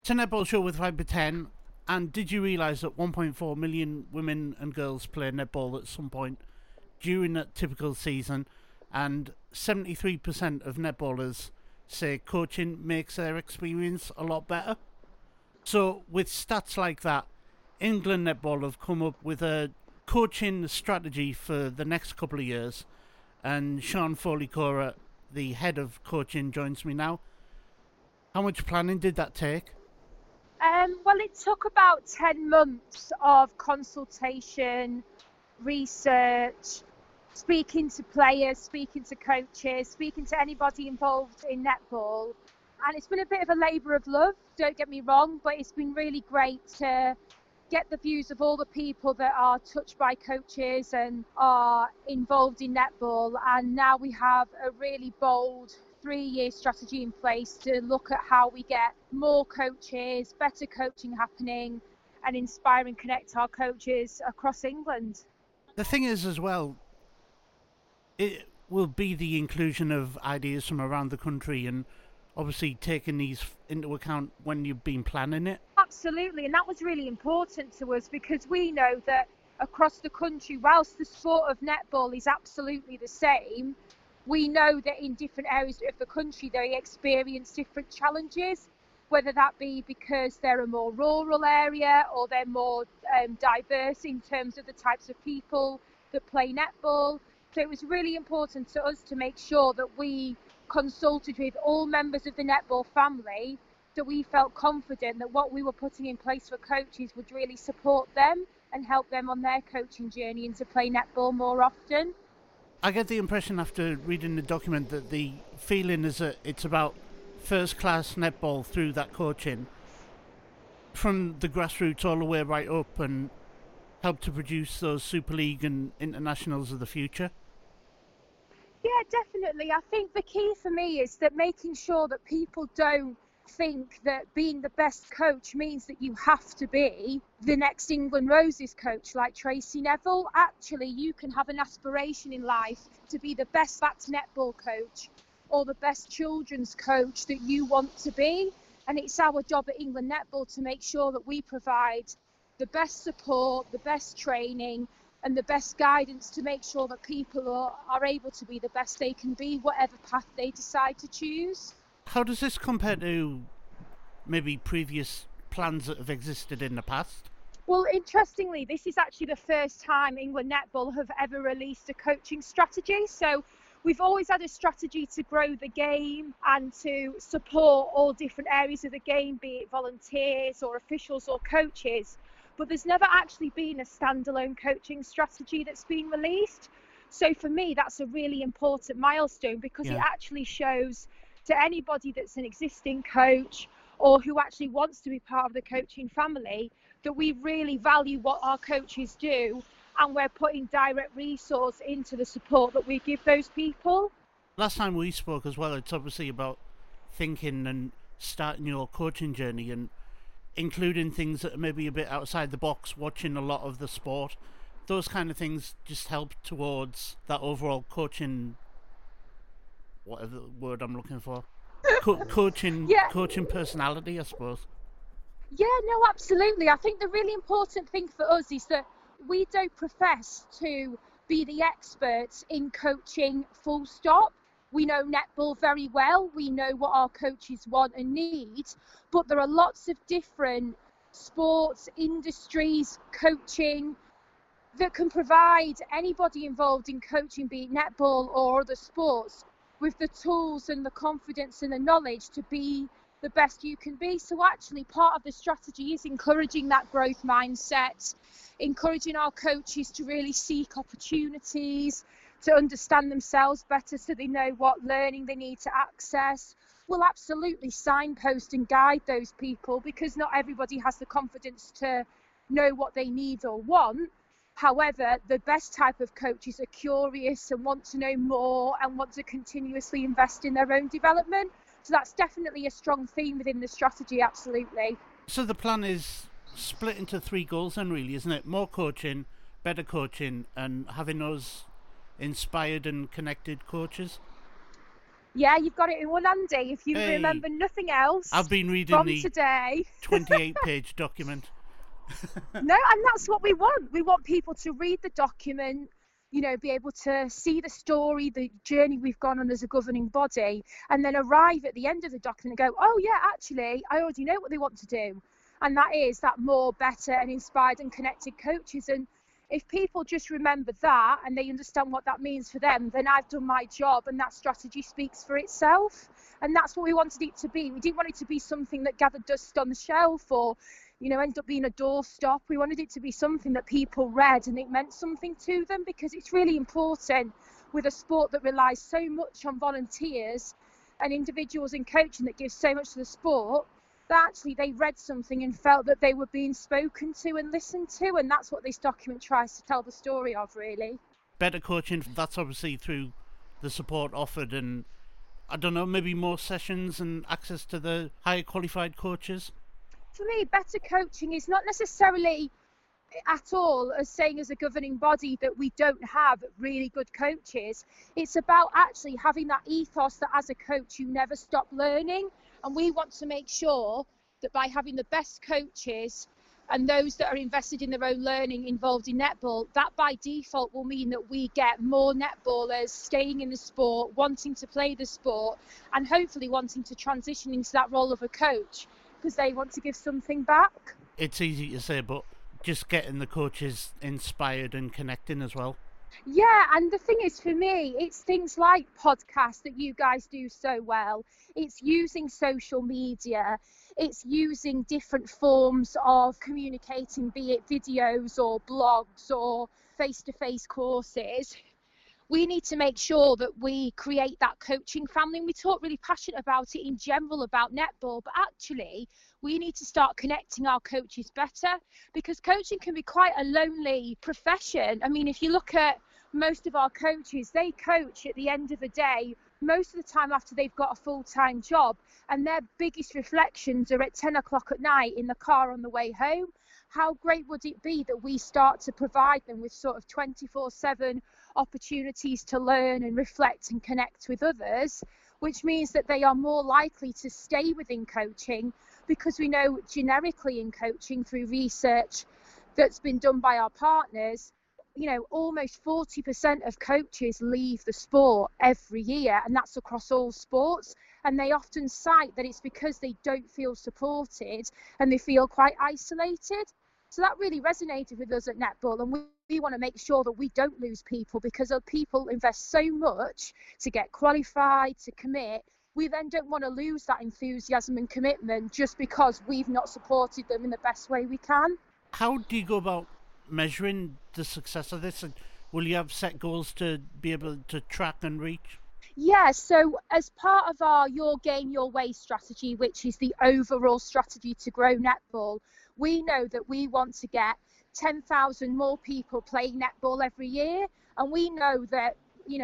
It's a netball show with Viper 10. And did you realise that 1.4 million women and girls play netball at some point during a typical season? And 73% of netballers say coaching makes their experience a lot better. So, with stats like that, England Netball have come up with a coaching strategy for the next couple of years. And Sean Foley-Cora, the head of coaching, joins me now. How much planning did that take? Well, it took about 10 months of consultation, research, speaking to players, speaking to coaches, speaking to anybody involved in netball. And it's been a bit of a labour of love, don't get me wrong, but it's been really great to get the views of all the people that are touched by coaches and are involved in netball. And now we have a really bold 3-year strategy in place to look at how we get more coaches, better coaching happening, and inspire and connect our coaches across England. The thing is, as well, it will be the inclusion of ideas from around the country and obviously taking these into account when you've been planning it. Absolutely, and that was really important to us because we know that across the country, whilst the sport of netball is absolutely the same, we know that in different areas of the country they experience different challenges, whether that be because they're a more rural area or they're more diverse in terms of the types of people that play netball. So it was really important to us to make sure that we consulted with all members of the netball family, that we felt confident that what we were putting in place for coaches would really support them and help them on their coaching journey and to play netball more often. I get the impression after reading the document that the feeling is that it's about first class netball through that coaching from the grassroots all the way right up and help to produce those Super League and internationals of the future. Yeah, definitely. I think the key for me is that making sure that people don't think that being the best coach means that you have to be the next England Roses coach like Tracy Neville. Actually, you can have an aspiration in life to be the best backed netball coach or the best children's coach that you want to be. And it's our job at England Netball to make sure that we provide the best support, the best training and the best guidance to make sure that people are able to be the best they can be, whatever path they decide to choose. How does this compare to maybe previous plans that have existed in the past? Well, interestingly, this is actually the first time England Netball have ever released a coaching strategy. So we've always had a strategy to grow the game and to support all different areas of the game, be it volunteers or officials or coaches. But there's never actually been a standalone coaching strategy that's been released. So for me, that's a really important milestone because it actually shows to anybody that's an existing coach or who actually wants to be part of the coaching family that we really value what our coaches do and we're putting direct resource into the support that we give those people. Last time we spoke as well, it's obviously about thinking and starting your coaching journey and including things that are maybe a bit outside the box, watching a lot of the sport. Those kind of things just help towards that overall coaching, whatever the word I'm looking for, coaching personality, I suppose. Yeah, no, absolutely. I think the really important thing for us is that we don't profess to be the experts in coaching full stop. We know netball very well. We know what our coaches want and need, but there are lots of different sports, industries, coaching that can provide anybody involved in coaching, be it netball or other sports, with the tools and the confidence and the knowledge to be the best you can be. So actually part of the strategy is encouraging that growth mindset, encouraging our coaches to really seek opportunities, to understand themselves better so they know what learning they need to access. We'll absolutely signpost and guide those people because not everybody has the confidence to know what they need or want. However, the best type of coaches are curious and want to know more and want to continuously invest in their own development. So that's definitely a strong theme within the strategy, absolutely. So the plan is split into 3 goals then, really, isn't it? More coaching, better coaching, and having those inspired and connected coaches? Yeah, you've got it in one, Andy. If you Hey, remember nothing else I've been reading from the today. 28-page document. No, and that's what we want. We want people to read the document, be able to see the story, the journey we've gone on as a governing body, and then arrive at the end of the document and go, oh, yeah, actually, I already know what they want to do. And that is that more, better, and inspired and connected coaches. And if people just remember that and they understand what that means for them, then I've done my job, and that strategy speaks for itself. And that's what we wanted it to be. We didn't want it to be something that gathered dust on the shelf or ended up being a doorstop. We wanted it to be something that people read and it meant something to them, because it's really important with a sport that relies so much on volunteers and individuals in coaching that give so much to the sport, that actually they read something and felt that they were being spoken to and listened to. And that's what this document tries to tell the story of, really. Better coaching, that's obviously through the support offered, and I don't know, maybe more sessions and access to the higher qualified coaches. For me, better coaching is not necessarily at all as saying as a governing body that we don't have really good coaches. It's about actually having that ethos that as a coach you never stop learning, and we want to make sure that by having the best coaches and those that are invested in their own learning involved in netball, that by default will mean that we get more netballers staying in the sport, wanting to play the sport, and hopefully wanting to transition into that role of a coach because they want to give something back. It's easy to say, but just getting the coaches inspired and connecting as well. Yeah, and the thing is, for me, it's things like podcasts that you guys do so well. It's using social media. It's using different forms of communicating, be it videos or blogs or face-to-face courses. We need to make sure that we create that coaching family. And we talk really passionate about it in general about netball, but actually we need to start connecting our coaches better, because coaching can be quite a lonely profession. I mean, if you look at most of our coaches, they coach at the end of the day most of the time after they've got a full-time job, and their biggest reflections are at 10 o'clock at night in the car on the way home. How great would it be that we start to provide them with sort of 24/7 opportunities to learn and reflect and connect with others, which means that they are more likely to stay within coaching, because we know generically in coaching through research that's been done by our partners, almost 40% of coaches leave the sport every year, and that's across all sports. And they often cite that it's because they don't feel supported and they feel quite isolated. So that really resonated with us at Netball, and we want to make sure that we don't lose people, because people invest so much to get qualified, to commit. We then don't want to lose that enthusiasm and commitment just because we've not supported them in the best way we can. How do you go about measuring the success of this? And will you have set goals to be able to track and reach? Yeah, so as part of our Your Game, Your Way strategy, which is the overall strategy to grow netball, we know that we want to get 10,000 more people playing netball every year. And we know that,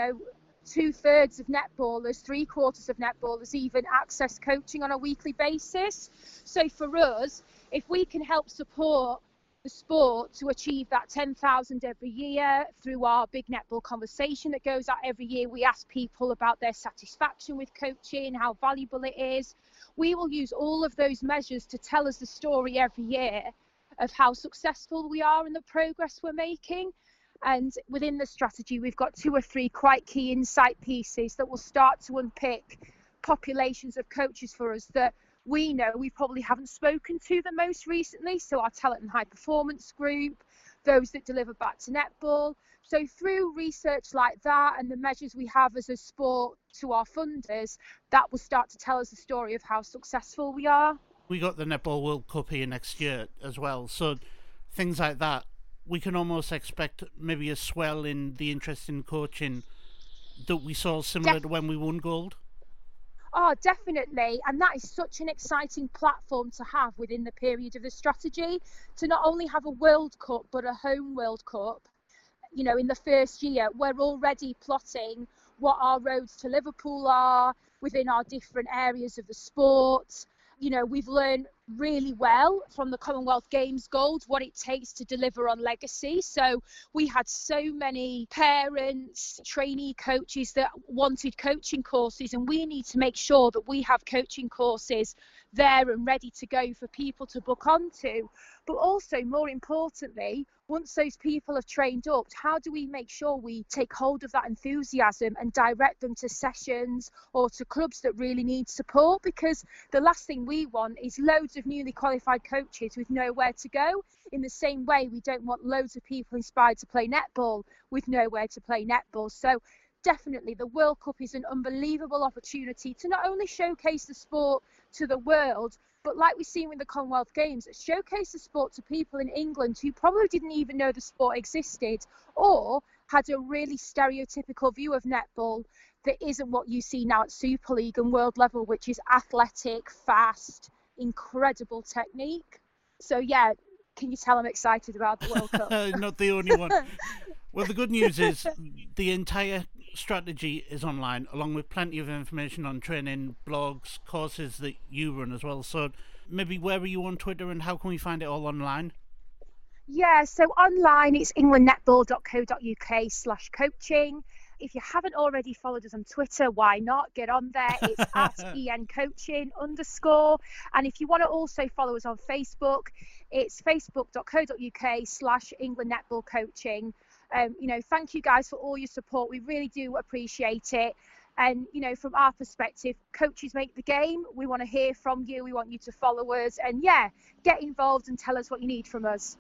2/3 of netballers, 3/4 of netballers even access coaching on a weekly basis. So for us, if we can help support the sport to achieve that 10,000 every year through our big netball conversation that goes out every year, we ask people about their satisfaction with coaching, how valuable it is. We will use all of those measures to tell us the story every year of how successful we are and the progress we're making. And within the strategy, we've got 2 or 3 quite key insight pieces that will start to unpick populations of coaches for us that we know we probably haven't spoken to the most recently. So our talent and high performance group, those that deliver back to netball. So through research like that and the measures we have as a sport to our funders, that will start to tell us the story of how successful we are. We got the Netball World Cup here next year as well. So things like that, we can almost expect maybe a swell in the interest in coaching that we saw similar to when we won gold. Oh, definitely. And that is such an exciting platform to have within the period of the strategy, to not only have a World Cup, but a home World Cup. In the first year, we're already plotting what our roads to Liverpool are within our different areas of the sport. we've learned really well from the Commonwealth Games gold what it takes to deliver on legacy. So we had so many parents, trainee coaches that wanted coaching courses, and we need to make sure that we have coaching courses there and ready to go for people to book onto. But also, more importantly, once those people have trained up, how do we make sure we take hold of that enthusiasm and direct them to sessions or to clubs that really need support? Because the last thing we want is loads of newly qualified coaches with nowhere to go. In the same way, we don't want loads of people inspired to play netball with nowhere to play netball. So definitely the World Cup is an unbelievable opportunity to not only showcase the sport to the world, but like we've seen with the Commonwealth Games, showcase the sport to people in England who probably didn't even know the sport existed or had a really stereotypical view of netball that isn't what you see now at Super League and world level, which is athletic, fast, incredible technique. So yeah, can you tell I'm excited about the World Cup? Not the only one. Well, the good news is the entire strategy is online, along with plenty of information on training, blogs, courses that you run as well. So maybe where are you on Twitter and how can we find it all online? Yeah, so online it's englandnetball.co.uk/coaching. If you haven't already followed us on Twitter, why not? Get on there. It's at @encoaching_. And if you want to also follow us on Facebook, it's facebook.co.uk/englandnetballcoaching. Thank you guys for all your support. We really do appreciate it. And, from our perspective, coaches make the game. We want to hear from you. We want you to follow us. And, yeah, get involved and tell us what you need from us.